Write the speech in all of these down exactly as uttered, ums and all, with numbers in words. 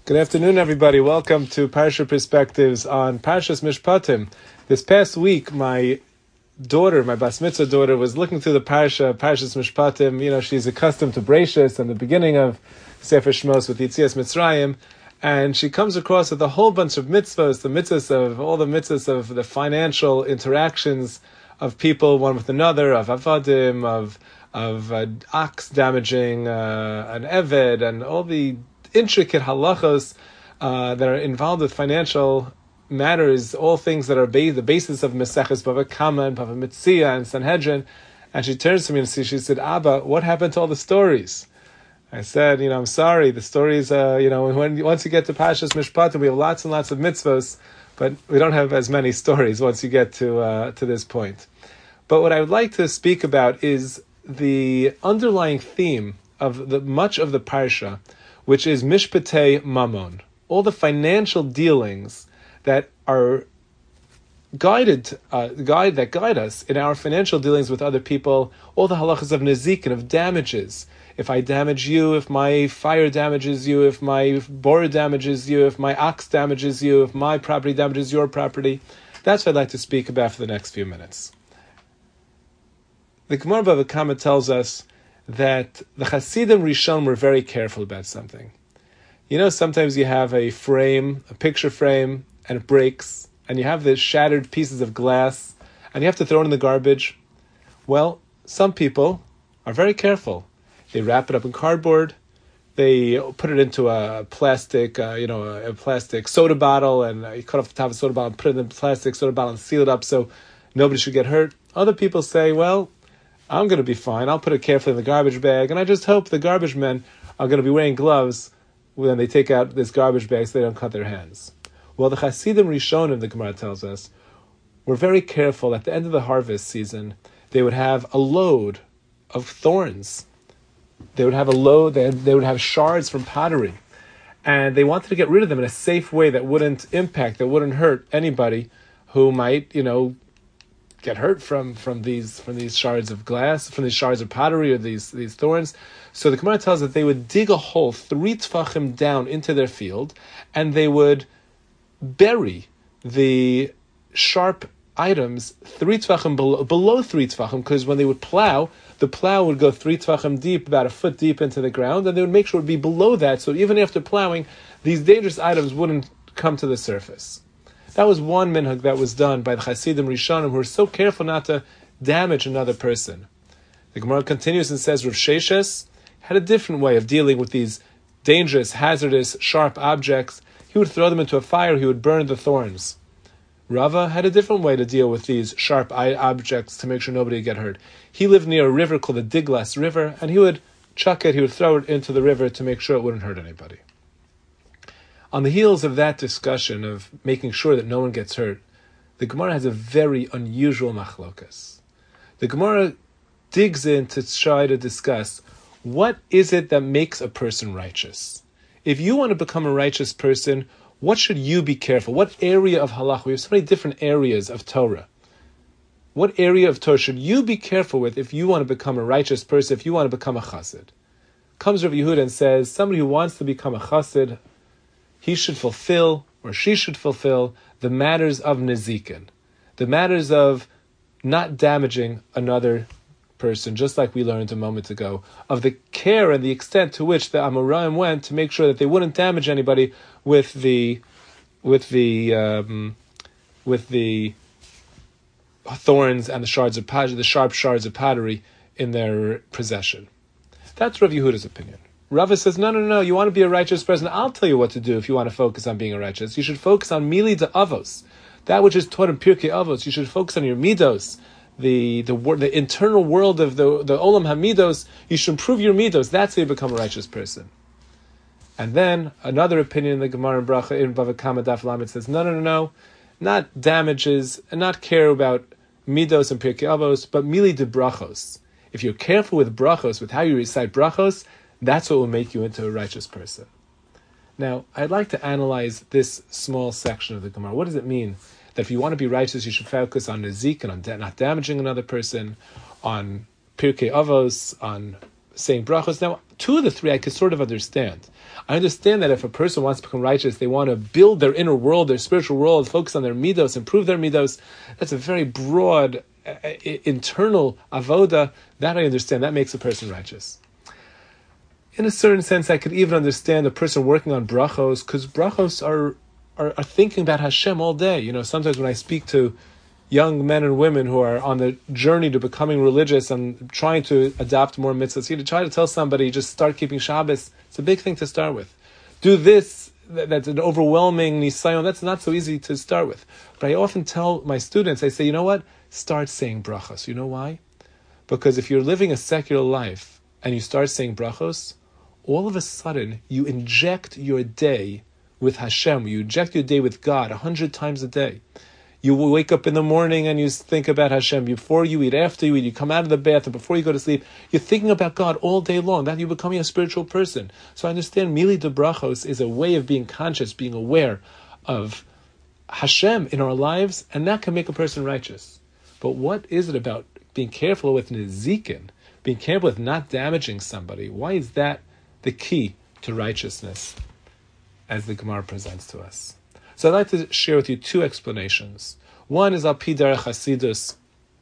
Good afternoon, everybody. Welcome to Parsha Perspectives on Parshas Mishpatim. This past week, my daughter, my bas mitzvah daughter, was looking through the Parsha, Parshas Mishpatim. You know, she's accustomed to Bereishis and the beginning of Sefer Shmos with Yitzias Mitzrayim, and she comes across with a whole bunch of mitzvahs, the mitzvahs of all the mitzvahs of the financial interactions of people one with another, of avadim, of of uh, ox damaging uh, an eved, and all the intricate halachos uh, that are involved with financial matters, all things that are ba- the basis of Maseches Bava Kama and Bava Metzia and Sanhedrin. And she turns to me and she said, "Abba, what happened to all the stories?" I said, "You know, I'm sorry. The stories, uh, you know, when once you get to Parshas Mishpatim, we have lots and lots of mitzvahs, but we don't have as many stories once you get to uh, to this point." But what I would like to speak about is the underlying theme of the much of the parsha, which is Mishpatei Mammon, all the financial dealings that are guided, uh, guide that guide us in our financial dealings with other people, all the halachas of nezikin, of damages. If I damage you, if my fire damages you, if my borer damages you, if my ox damages you, if my property damages your property, that's what I'd like to speak about for the next few minutes. The Gemara Bava Kama tells us that the Hasidim Rishon were very careful about something. You know, sometimes you have a frame, a picture frame, and it breaks, and you have the shattered pieces of glass, and you have to throw it in the garbage. Well, some people are very careful. They wrap it up in cardboard, they put it into a plastic, uh, you know, a, a plastic soda bottle, and uh, you cut off the top of the soda bottle and put it in the plastic soda bottle and seal it up so nobody should get hurt. Other people say, well, I'm going to be fine. I'll put it carefully in the garbage bag, and I just hope the garbage men are going to be wearing gloves when they take out this garbage bag so they don't cut their hands. Well, the Hasidim Rishonim, the Gemara tells us, were very careful. At the end of the harvest season, they would have a load of thorns. They would have a load, they, had, they would have shards from pottery, and they wanted to get rid of them in a safe way that wouldn't impact, that wouldn't hurt anybody who might, you know, get hurt from, from these from these shards of glass, from these shards of pottery or these these thorns. So the Gemara tells that they would dig a hole three tefachim down into their field, and they would bury the sharp items three tefachim below, below three tefachim, because when they would plow, the plow would go three tefachim deep, about a foot deep into the ground, and they would make sure it would be below that, so even after plowing, these dangerous items wouldn't come to the surface. That was one minhag that was done by the Hasidim Rishonim, who were so careful not to damage another person. The Gemara continues and says Rav Sheshes had a different way of dealing with these dangerous, hazardous, sharp objects. He would throw them into a fire, he would burn the thorns. Rava had a different way to deal with these sharp objects to make sure nobody would get hurt. He lived near a river called the Diglas River, and he would chuck it, he would throw it into the river to make sure it wouldn't hurt anybody. On the heels of that discussion of making sure that no one gets hurt, the Gemara has a very unusual machlokas. The Gemara digs in to try to discuss what is it that makes a person righteous. If you want to become a righteous person, what should you be careful? What area of halach? We have so many different areas of Torah. What area of Torah should you be careful with if you want to become a righteous person, if you want to become a chassid? Comes Rav Yehuda and says, somebody who wants to become a chassid, he should fulfill, or she should fulfill, the matters of nezikin, the matters of not damaging another person, just like we learned a moment ago, of the care and the extent to which the Amoraim went to make sure that they wouldn't damage anybody with the, with the, um, with the thorns and the shards of pottery, the sharp shards of pottery in their possession. That's Rav Yehuda's opinion. Rava says, no, no, no, you want to be a righteous person, I'll tell you what to do if you want to focus on being a righteous. You should focus on mili de avos, that which is taught in Pirkei Avos. You should focus on your midos, the the the internal world of the, the olam hamidos. You should improve your midos. That's how you become a righteous person. And then another opinion in the Gemara in Bracha, in Bava Kama Daf Lamed says, no, no, no, no, not damages, and not care about midos and Pirkei Avos, but mili de brachos. If you're careful with brachos, with how you recite brachos, that's what will make you into a righteous person. Now, I'd like to analyze this small section of the Gemara. What does it mean that if you want to be righteous, you should focus on nezik and on da- not damaging another person, on Pirkei Avos, on saying brachos. Now, two of the three I could sort of understand. I understand that if a person wants to become righteous, they want to build their inner world, their spiritual world, focus on their midos, improve their midos. That's a very broad, uh, internal avoda. That I understand. That makes a person righteous. In a certain sense, I could even understand a person working on brachos, because brachos are, are are thinking about Hashem all day. You know, sometimes when I speak to young men and women who are on the journey to becoming religious and trying to adopt more mitzvahs, you know, try to tell somebody, just start keeping Shabbos. It's a big thing to start with. Do this, that, that's an overwhelming nisayon. That's not so easy to start with. But I often tell my students, I say, you know what? Start saying brachos. You know why? Because if you're living a secular life and you start saying brachos, all of a sudden you inject your day with Hashem. You inject your day with God a hundred times a day. You will wake up in the morning and you think about Hashem. Before you eat, after you eat, you come out of the bath, and before you go to sleep, you're thinking about God all day long. That you're becoming a spiritual person. So I understand Mili de Brachos is a way of being conscious, being aware of Hashem in our lives, and that can make a person righteous. But what is it about being careful with nezikin, being careful with not damaging somebody? Why is that the key to righteousness, as the Gemara presents to us? So I'd like to share with you two explanations. One is Al Pi Derech Hasidus,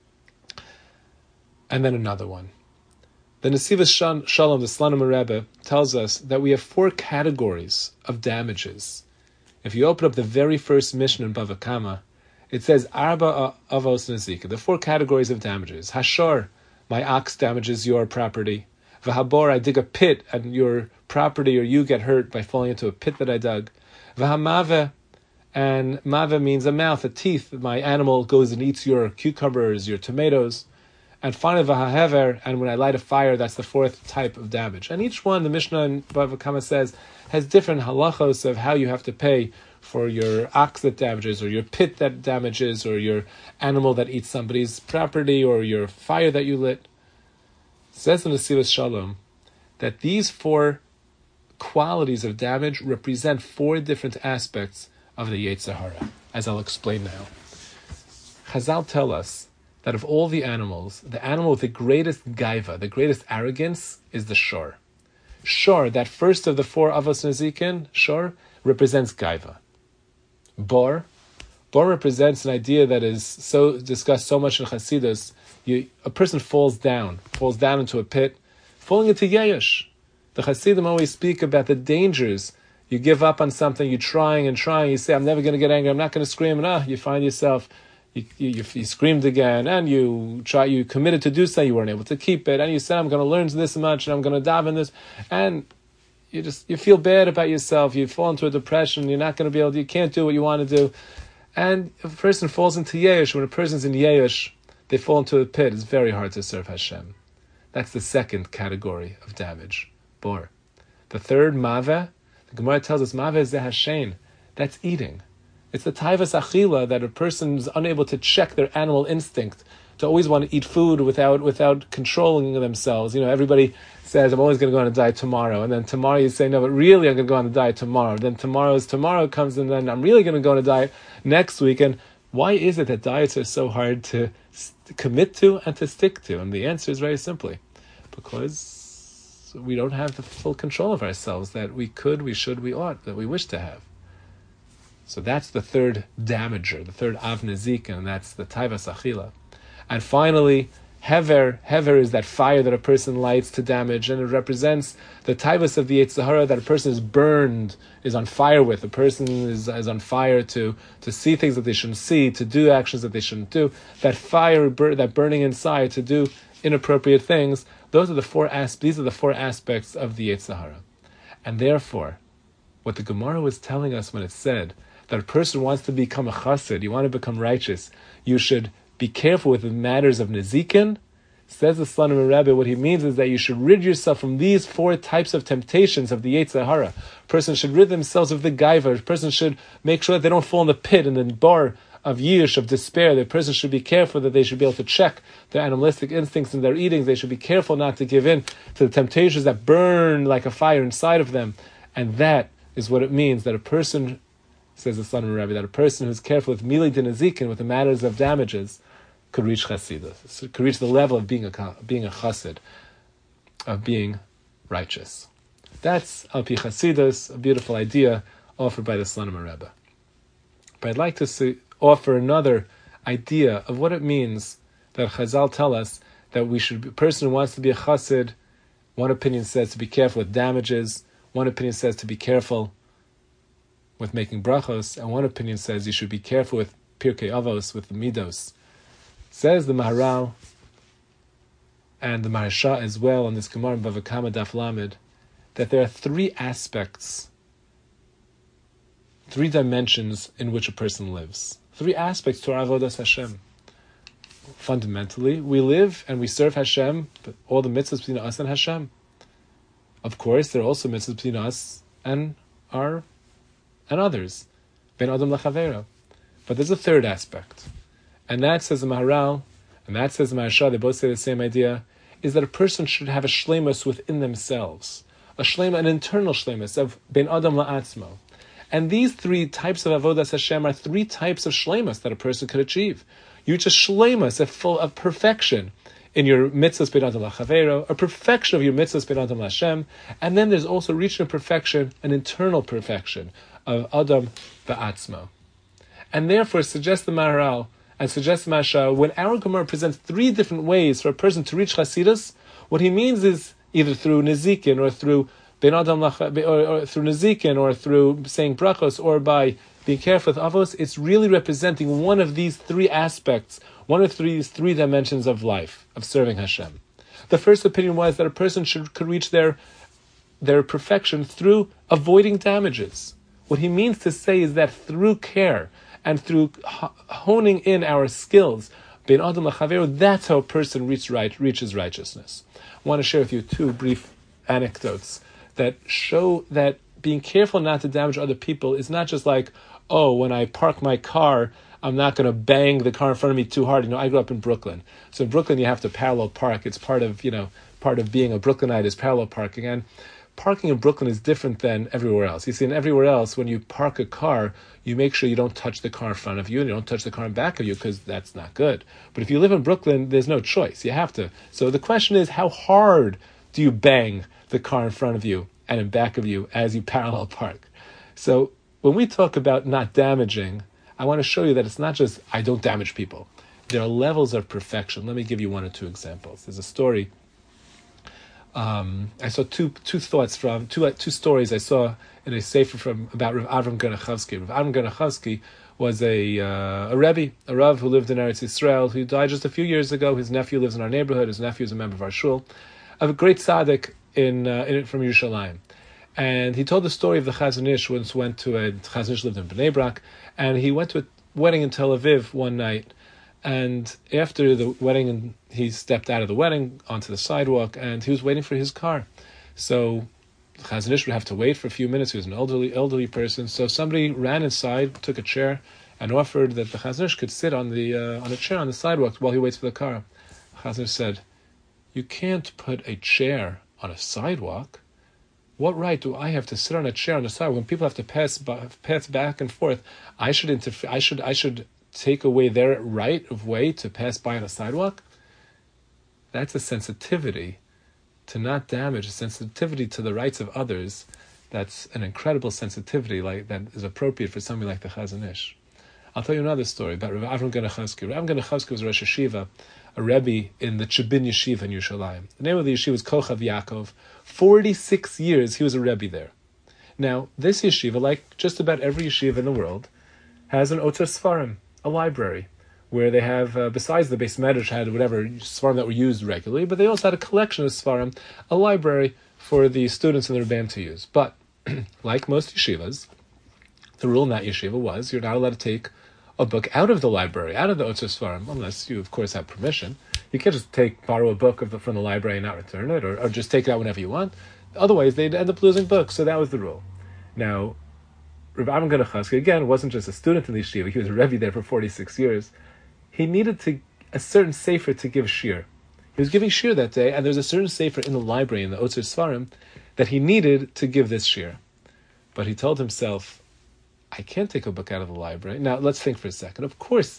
and then another one. The Nesivos Shalom, the Slonim Rebbe, tells us that we have four categories of damages. If you open up the very first Mishnah in Bava Kama, it says Arba Avos Nezika, the four categories of damages. Hashor, my ox damages your property. V'habor, I dig a pit and your property or you get hurt by falling into a pit that I dug. V'hamave, and mave means a mouth, a teeth. My animal goes and eats your cucumbers, your tomatoes. And finally, v'hahever, and when I light a fire, that's the fourth type of damage. And each one, the Mishnah in Bava Kama says, has different halachos of how you have to pay for your ox that damages, or your pit that damages, or your animal that eats somebody's property, or your fire that you lit. It says in the Nesivos Shalom that these four qualities of damage represent four different aspects of the Yetzer Hara, as I'll explain now. Chazal tell us that of all the animals, the animal with the greatest gaiva, the greatest arrogance, is the shor. Shor, that first of the four avos nezikin, shor, represents gaiva. Bor, bor represents an idea that is so discussed so much in Chassidus. You, a person falls down, falls down into a pit, falling into yesh. The Chassidim always speak about the dangers. You give up on something, you're trying and trying, you say, I'm never going to get angry, I'm not going to scream, and ah, you find yourself, you, you, you screamed again, and you try, you committed to do something, you weren't able to keep it, and you said, I'm going to learn this much, and I'm going to dive in this, and you just, you feel bad about yourself, you fall into a depression, you're not going to be able to, you can't do what you want to do, and if a person falls into yesh, when a person's in yesh, they fall into a pit, it's very hard to serve Hashem. That's the second category of damage, bor. The third, maveh, the Gemara tells us, maveh is zehashen, that's eating. It's the taivas achila, that a person is unable to check their animal instinct, to always want to eat food without without controlling themselves. You know, everybody says, I'm always going to go on a diet tomorrow, and then tomorrow you say, no, but really I'm going to go on a diet tomorrow. Then tomorrow's tomorrow comes, and then I'm really going to go on a diet next week. And why is it that diets are so hard to commit to and to stick to? And the answer is very simply, because we don't have the full control of ourselves that we could, we should, we ought, that we wish to have. So that's the third damager, the third avnezik, and that's the taivas achila. And finally, hever, hever is that fire that a person lights to damage, and it represents the taivas of the Yetzer Hara, that a person is burned, is on fire with. A person is, is on fire to, to see things that they shouldn't see, to do actions that they shouldn't do. That fire, that burning inside to do inappropriate things, those are the four as, these are the four aspects of the Yetzer Hara. And therefore, what the Gemara was telling us when it said that a person wants to become a chassid, you want to become righteous, you should be careful with the matters of nezikin. Says the Slonim Rebbe, what he means is that you should rid yourself from these four types of temptations of the Yetzer Hara. A person should rid themselves of the gaiva. A person should make sure that they don't fall in the pit and the bar of yish, of despair. The person should be careful that they should be able to check their animalistic instincts in their eating. They should be careful not to give in to the temptations that burn like a fire inside of them. And that is what it means that a person, says the Slonim Rebbe, that a person who's careful with mili de nezikin, with the matters of damages, could reach chassidus, could reach the level of being a being a chassid. of being righteous. That's Al Pi Chasidus, a beautiful idea offered by the Slonimer Rebbe. But I'd like to see, offer another idea of what it means that Chazal tell us that we should be, a person who wants to be a chassid, one opinion says to be careful with damages, one opinion says to be careful with making brachos, and one opinion says you should be careful with Pirkei Avos, with the midos. Says the Maharal and the Maharsha as well on this Gemara in Bava Kama Daf Lamed, that there are three aspects, three dimensions in which a person lives. Three aspects to our avodas Hashem. Fundamentally, we live and we serve Hashem, but all the mitzvahs between us and Hashem. Of course, there are also mitzvahs between us and our and others. Ben Adam Lachavero. But there's a third aspect. And that, says the Maharal, and that says the Maharsha, they both say the same idea, is that a person should have a shleimus within themselves. A shleima, an internal shleimus of Ben Adam La'atzmo. And these three types of avodas Hashem are three types of shleimus that a person could achieve. You just shleimus, a full of perfection in your mitzvahs ben adam lachavero, a perfection of your mitzvahs ben adam Hashem, and then there's also reaching a perfection, an internal perfection of adam ba'atzmo. And therefore, suggests the Maharal and suggests the Maharsha, when our Gemara presents three different ways for a person to reach Chasidus, what he means is either through Nezikin or through Ben Adam or, or through Nezikin or through saying brachos or by being careful with avos, it's really representing one of these three aspects, one of these three dimensions of life, of serving Hashem. The first opinion was that a person should could reach their their perfection through avoiding damages. What he means to say is that through care and through honing in our skills, Ben Adam L'Chaveru, that's how a person reach right, reaches righteousness. I want to share with you two brief anecdotes that show that being careful not to damage other people is not just like, oh, when I park my car, I'm not going to bang the car in front of me too hard. You know, I grew up in Brooklyn. So in Brooklyn, you have to parallel park. It's part of, you know, part of being a Brooklynite is parallel parking. And parking in Brooklyn is different than everywhere else. You see, in everywhere else, when you park a car, you make sure you don't touch the car in front of you and you don't touch the car in back of you because that's not good. But if you live in Brooklyn, there's no choice. You have to. So the question is, how hard do you bang the car in front of you and in back of you as you parallel park? So when we talk about not damaging, I want to show you that it's not just, I don't damage people. There are levels of perfection. Let me give you one or two examples. There's a story. Um, I saw two two thoughts from, two two stories I saw in a sefer from, about Rav Avram Ganachovsky. Rav Avram Ganachovsky was a uh, a Rebbe, a Rav who lived in Eretz Yisrael, who died just a few years ago. His nephew lives in our neighborhood. His nephew is a member of our shul. A great tzaddik in, uh, in from Yerushalayim. And he told the story of the Chazon Ish. Once went to a Chazon Ish lived in Bnei Brak, and he went to a wedding in Tel Aviv one night. And after the wedding, he stepped out of the wedding onto the sidewalk, and he was waiting for his car. So the Chazon Ish would have to wait for a few minutes. He was an elderly elderly person. So somebody ran inside, took a chair, and offered that the Chazon Ish could sit on the uh, on a chair on the sidewalk while he waits for the car. The Chazon Ish said, "You can't put a chair on a sidewalk. What right do I have to sit on a chair on the sidewalk when people have to pass by, pass back and forth? I should interfere. I should. I should." take away their right of way to pass by on a sidewalk? That's a sensitivity to not damage, a sensitivity to the rights of others. That's an incredible sensitivity like that is appropriate for somebody like the Chazon Ish. I'll tell you another story about Rav Avram Ganachovsky. Rav Avram Ganachovsky was a Rosh Yeshiva, a Rebbe in the Chebin Yeshiva in Yerushalayim. The name of the yeshiva was Kochav Yaakov. Forty-six years he was a Rebbe there. Now, this yeshiva, like just about every yeshiva in the world, has an Otzar Sfarim, a library, where they have, uh, besides the Beis Medrash had whatever Sfarim that were used regularly, but they also had a collection of Sfarim, a library for the students in the Rebbeim to use. But, like most yeshivas, the rule in that yeshiva was you're not allowed to take a book out of the library, out of the Otzar Sfarim, unless you, of course, have permission. You can't just take, borrow a book of the, from the library and not return it, or, or just take it out whenever you want. Otherwise, they'd end up losing books, so that was the rule. Now, Rav Avram Ganachovsky, again, wasn't just a student in the yeshiva, he was a Rebbe there for forty-six years. He needed to a certain sefer to give shir. He was giving shir that day, and there was a certain sefer in the library, in the Otzar Sfarim, that he needed to give this shir. But he told himself, I can't take a book out of the library. Now, let's think for a second. Of course,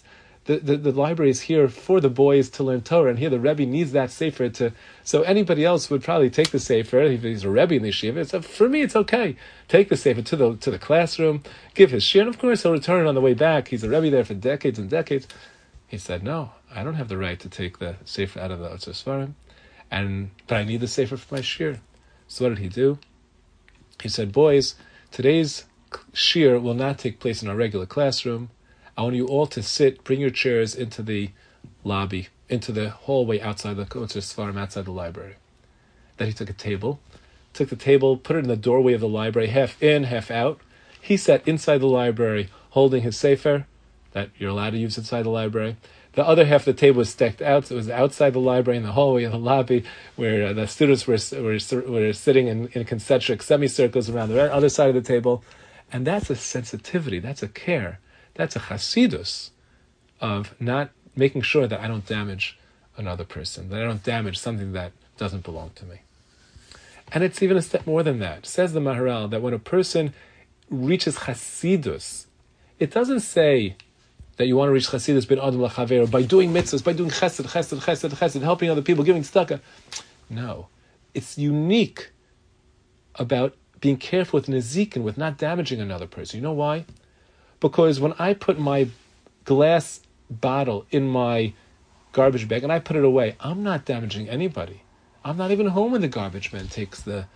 The, the, the library is here for the boys to learn Torah, and here the Rebbe needs that sefer to. So anybody else would probably take the sefer if he's a Rebbe in the yeshiva. So for me, it's okay. Take the sefer to the to the classroom, give his shir, and of course he'll return it on the way back. He's a Rebbe there for decades and decades. He said, "No, I don't have the right to take the sefer out of the Otzar Svarim, and but I need the sefer for my shir." So what did he do? He said, "Boys, today's shir will not take place in our regular classroom. I want you all to sit, bring your chairs into the lobby, into the hallway outside the Otzar Svarim, outside the library." Then he took a table, took the table, put it in the doorway of the library, half in, half out. He sat inside the library, holding his sefer, that you're allowed to use inside the library. The other half of the table was stacked out, so it was outside the library, in the hallway, in the lobby, where uh, the students were, were, were sitting in, in concentric semicircles around the other side of the table. And that's a sensitivity, that's a care. That's a chasidus of not making sure that I don't damage another person, that I don't damage something that doesn't belong to me. And it's even a step more than that. Says the Maharal that when a person reaches chasidus, it doesn't say that you want to reach chasidus bin adam lachaver by doing mitzvahs, by doing chesed, chesed, chesed, chesed, helping other people, giving tzedakah. No, it's unique about being careful with nezikin, with not damaging another person. You know why? Because when I put my glass bottle in my garbage bag and I put it away, I'm not damaging anybody. I'm not even home when the garbage man takes the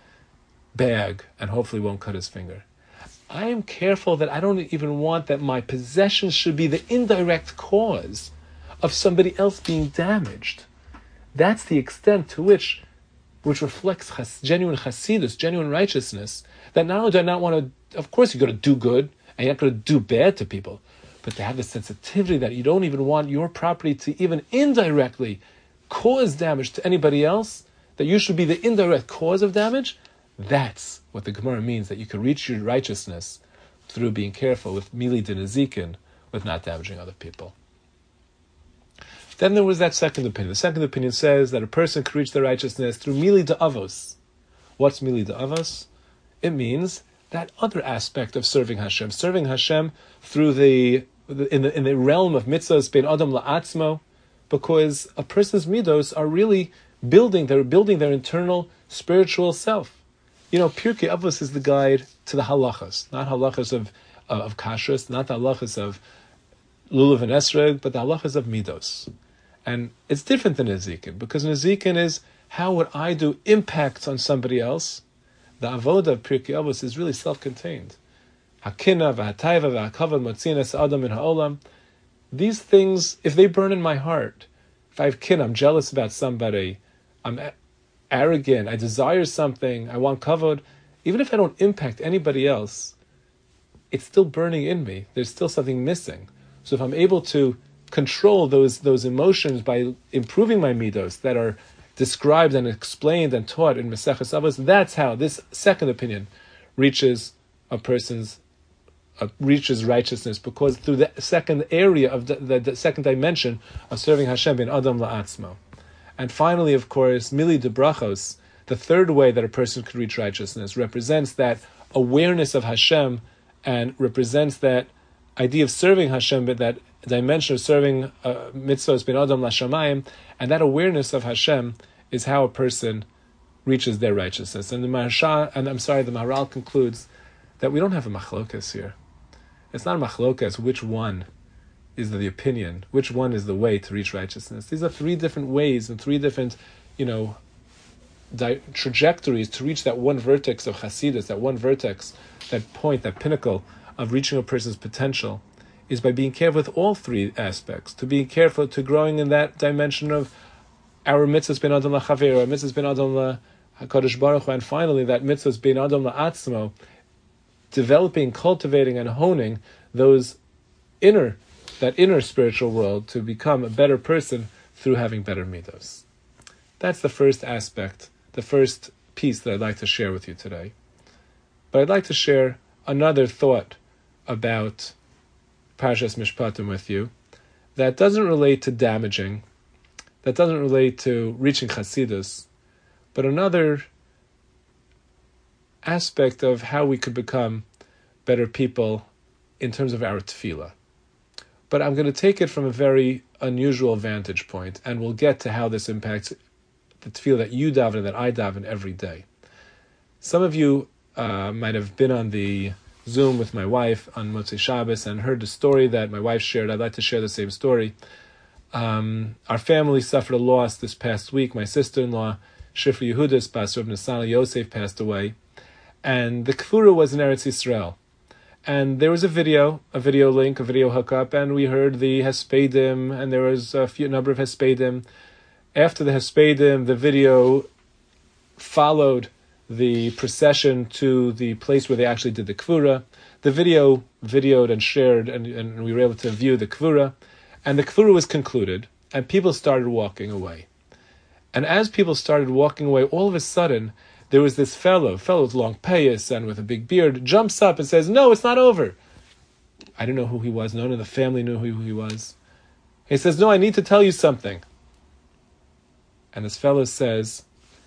bag and hopefully won't cut his finger. I am careful that I don't even want that my possessions should be the indirect cause of somebody else being damaged. That's the extent to which, which reflects chas, genuine chasidus, genuine righteousness, that not only do I not want to, of course you're going to do good, and you're not going to do bad to people, but to have the sensitivity that you don't even want your property to even indirectly cause damage to anybody else, that you should be the indirect cause of damage, that's what the Gemara means, that you can reach your righteousness through being careful with mili de nezikin, with not damaging other people. Then there was that second opinion. The second opinion says that a person can reach their righteousness through mili de avos. What's mili de avos? It means that other aspect of serving Hashem, serving Hashem through the, the in the in the realm of mitzvahs bein adam la'atzmo, because a person's midos are really building, they're building their internal spiritual self. You know, Pirkei Avos is the guide to the halachas, not halachas of uh, of kashrus, not the halachas of lulav and esrog, but the halachas of midos. And it's different than nezikin, because nezikin is how what I do impacts on somebody else. The avoda of Pirkei Avos is really self-contained. Hakina, v'hatayva, v'hakavod, motzinas adam in ha'olam. These things, if they burn in my heart, if I have kin, I'm jealous about somebody, I'm a- arrogant, I desire something, I want kavod, even if I don't impact anybody else, it's still burning in me. There's still something missing. So if I'm able to control those those emotions by improving my midos that are described and explained and taught in Maseches Avos, that's how this second opinion reaches a person's uh, reaches righteousness, because through the second area of the, the, the second dimension of serving Hashem in Adam La'atzmo. And finally, of course, Mili de Brachos, the third way that a person could reach righteousness, represents that awareness of Hashem and represents that idea of serving Hashem, but that dimension of serving uh, mitzvahs bin Adam Lashamayim, and that awareness of Hashem is how a person reaches their righteousness. And the Maharsha, and I'm sorry, the Maharal concludes that we don't have a machlokas here. It's not a machlokas which one is the opinion, which one is the way to reach righteousness. These are three different ways and three different, you know, di- trajectories to reach that one vertex of Hasidus, that one vertex, that point, that pinnacle of reaching a person's potential, is by being careful with all three aspects, to being careful, to growing in that dimension of our mitzvahs ben adam lachaver, our mitzvahs ben adam laHakadosh Baruch Hu, and finally that mitzvahs ben adam la'atzmo, developing, cultivating, and honing those inner, that inner spiritual world to become a better person through having better midos. That's the first aspect, the first piece that I'd like to share with you today. But I'd like to share another thought about Parshas Mishpatim with you that doesn't relate to damaging, that doesn't relate to reaching Chasidus, but another aspect of how we could become better people in terms of our tefillah. but I'm going to take it from a very unusual vantage point, and we'll get to how this impacts the tefillah that you daven and that I daven every day. Some of you uh, might have been on the Zoom with my wife on Motzei Shabbos and heard the story that my wife shared. I'd like to share the same story. Um, our family suffered a loss this past week. My sister-in-law, Shifra Yehudis Bas Reb Nasana Yosef, passed away, and the Kfura was in Eretz Yisrael. And there was a video, a video link, a video hookup, and we heard the Hespedim, and there was a few number of Hespedim. After the Hespedim, the video followed the procession to the place where they actually did the Kfura. The video videoed and shared, and, and we were able to view the Kfura. And the Kfura was concluded, and people started walking away. And as people started walking away, all of a sudden, there was this fellow, fellow with long payas and with a big beard, jumps up and says, "No, it's not over." I didn't know who he was. None of the family knew who he was. He says, "No, I need to tell you something." And this fellow says,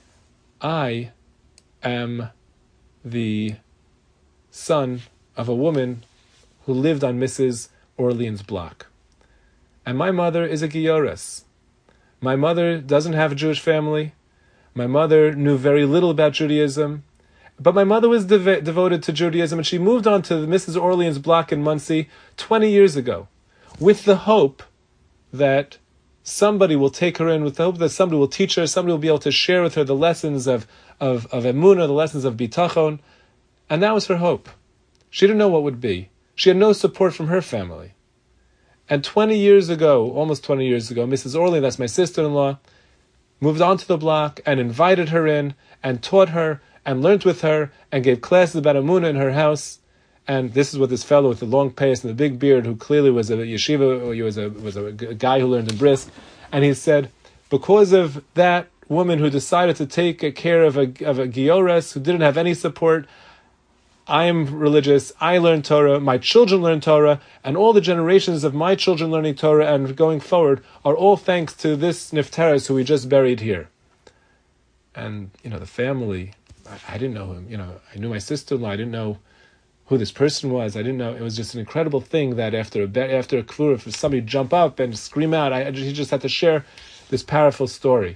"I am the son of a woman who lived on Missus Orleans' block. And my mother is a Giyoras. My mother doesn't have a Jewish family. My mother knew very little about Judaism. But my mother was dev- devoted to Judaism, and she moved on to the Missus Orleans' block in Monsey twenty years ago, with the hope that somebody will take her in, with the hope that somebody will teach her, somebody will be able to share with her the lessons of, of, of emunah, the lessons of bitachon. And that was her hope. She didn't know what would be. She had no support from her family. And twenty years ago, almost twenty years ago, Missus Orleans, that's my sister-in-law, moved onto the block and invited her in and taught her and learned with her and gave classes about emunah in her house. And this is what this fellow with the long payas and the big beard, who clearly was a yeshiva, or he was a was a guy who learned in Brisk, and he said, because of that woman who decided to take care of a of a Giores who didn't have any support, I am religious, I learn Torah, my children learn Torah, and all the generations of my children learning Torah and going forward are all thanks to this Niftaris who we just buried here. And, you know, the family, I, I didn't know him, you know, I knew my sister-in-law, I didn't know who this person was, I didn't know, it was just an incredible thing that after a, after a Kfura, for somebody to jump up and scream out, I, I just, he just had to share this powerful story.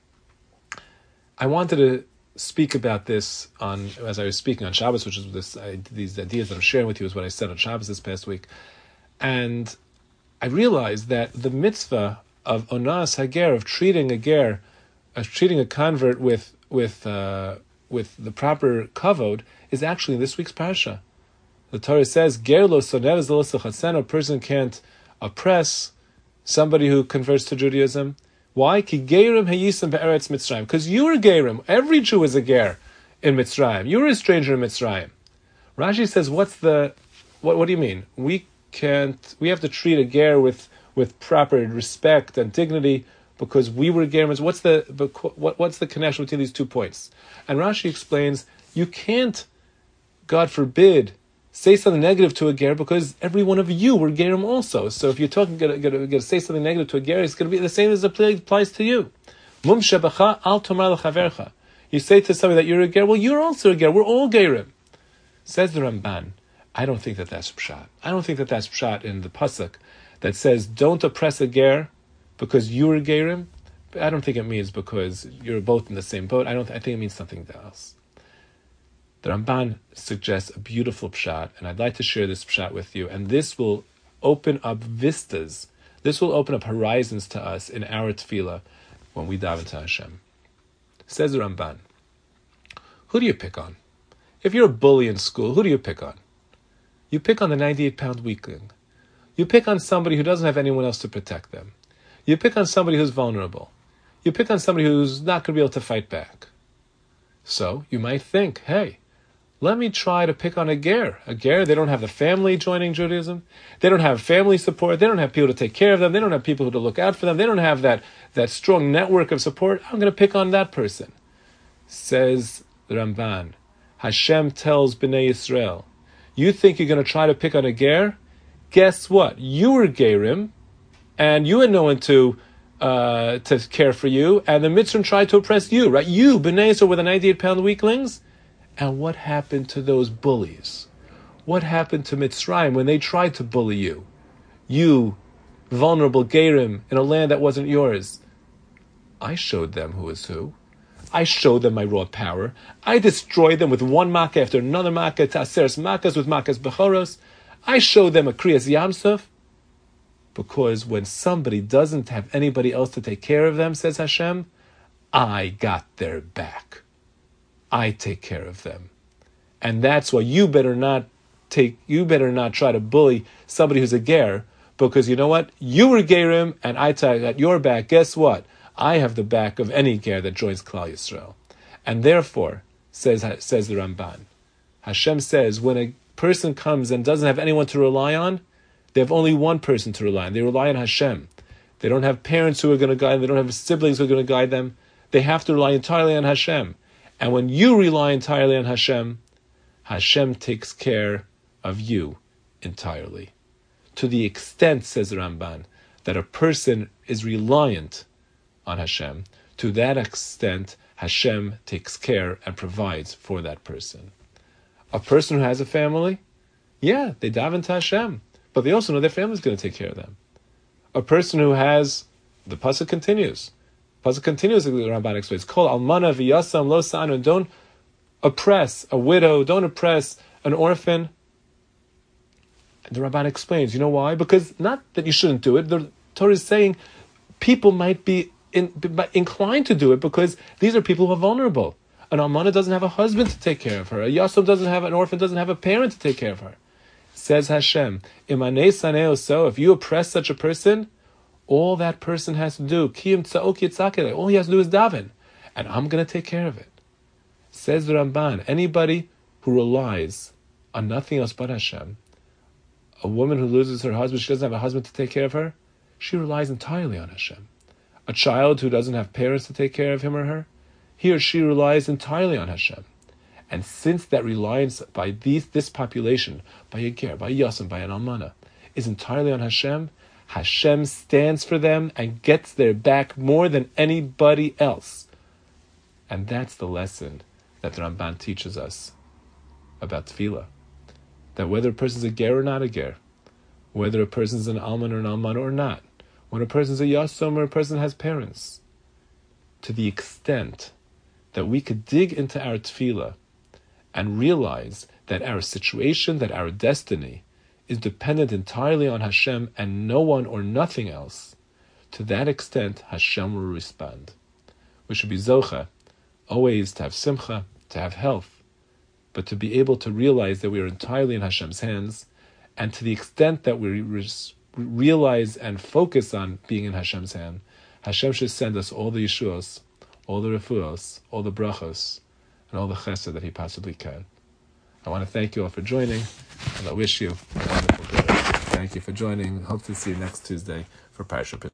I wanted to speak about this on as I was speaking on Shabbos, which is this I, these ideas that I'm sharing with you is what I said on Shabbos this past week, and I realized that the mitzvah of onas hager, of treating a ger, of treating a convert with with uh, with the proper kavod, is actually in this week's parsha. The Torah says, "Ger lo sonev lo sechatzen," a person can't oppress somebody who converts to Judaism. Why? Ki gerim hayisam be'eretz Mitzrayim. Because you were gerim. Every Jew is a ger in Mitzrayim. You were a stranger in Mitzrayim. Rashi says, "What's the? What? What do you mean? We can't. We have to treat a ger with with proper respect and dignity because we were gerim." What's the? What? What's the connection between these two points? And Rashi explains, you can't, God forbid, say something negative to a ger because every one of you were gerim also. So if you're talking, gonna, gonna, gonna say something negative to a ger, it's going to be the same as it applies to you. Mum shebacha al tomar lechavercha. You say to somebody that you're a ger, well, you're also a ger. We're all gerim. Says the Ramban, I don't think that that's pshat. I don't think that that's pshat in the pasuk that says don't oppress a ger because you're a gerim. I don't think it means because you're both in the same boat. I don't. I think it means something else. The Ramban suggests a beautiful pshat, and I'd like to share this pshat with you. And this will open up vistas. This will open up horizons to us in our tefillah when we daven to Hashem. Says the Ramban, who do you pick on? If you're a bully in school, who do you pick on? You pick on the ninety-eight pound weakling. You pick on somebody who doesn't have anyone else to protect them. You pick on somebody who's vulnerable. You pick on somebody who's not going to be able to fight back. So you might think, hey, let me try to pick on a ger. A ger, they don't have the family joining Judaism. They don't have family support. They don't have people to take care of them. They don't have people to look out for them. They don't have that, that strong network of support. I'm going to pick on that person. Says the Ramban, Hashem tells Bnei Yisrael, you think you're going to try to pick on a ger? Guess what? You were gerim, and you had no one to uh, to care for you, and the Mitzrayim tried to oppress you, right? You, Bnei Yisrael, were the ninety-eight pound weaklings. And what happened to those bullies? What happened to Mitzrayim when they tried to bully you? you vulnerable Gerim in a land that wasn't yours. I showed them who is who. I showed them my raw power. I destroyed them with one makkah after another makkah, ta'aseres makkahs with makkahs bechoros. I showed them a kriyas yamsuf. Because when somebody doesn't have anybody else to take care of them, says Hashem, I got their back. I take care of them. And that's why you better not take, you better not try to bully somebody who's a ger, because you know what? You were gerim, and I got your back. Guess what? I have the back of any ger that joins Klal Yisrael. And therefore, says, says the Ramban, Hashem says, when a person comes and doesn't have anyone to rely on, they have only one person to rely on. They rely on Hashem. They don't have parents who are going to guide them. They don't have siblings who are going to guide them. They have to rely entirely on Hashem. And when you rely entirely on Hashem, Hashem takes care of you entirely. To the extent, says the Ramban, that a person is reliant on Hashem, to that extent, Hashem takes care and provides for that person. A person who has a family, yeah, they daven to Hashem, but they also know their family is going to take care of them. A person who has, the pasuk continues, pasuk continues, the Ramban explains, Kol almana v'yasam lo sa'anu, don't oppress a widow, don't oppress an orphan. And the Ramban explains, you know why? Because not that you shouldn't do it, the Torah is saying people might be, in, be inclined to do it because these are people who are vulnerable. An almana doesn't have a husband to take care of her. A yasam doesn't have, an orphan doesn't have a parent to take care of her. Says Hashem, Imanei saneo, so if you oppress such a person, all that person has to do, Kiyim tzaok yitzakele, all he has to do is daven, and I'm going to take care of it. Says the Ramban, anybody who relies on nothing else but Hashem, a woman who loses her husband, she doesn't have a husband to take care of her, she relies entirely on Hashem. A child who doesn't have parents to take care of him or her, he or she relies entirely on Hashem. And since that reliance by these, this population, by a ger, by a yasam, by an almana, is entirely on Hashem, Hashem stands for them and gets their back more than anybody else. And that's the lesson that the Ramban teaches us about tefillah. That whether a person's a ger or not a ger, whether a person's an alman or an almana or not, when a person's a yasam or a person has parents, to the extent that we could dig into our tefillah and realize that our situation, that our destiny, is dependent entirely on Hashem and no one or nothing else, to that extent Hashem will respond. We should be zocha, always to have simcha, to have health, but to be able to realize that we are entirely in Hashem's hands, and to the extent that we re- realize and focus on being in Hashem's hand, Hashem should send us all the yeshuos, all the refuos, all the brachos, and all the chesed that He possibly can. I want to thank you all for joining, and I wish you a wonderful day. Thank you for joining. Hope to see you next Tuesday for Parashat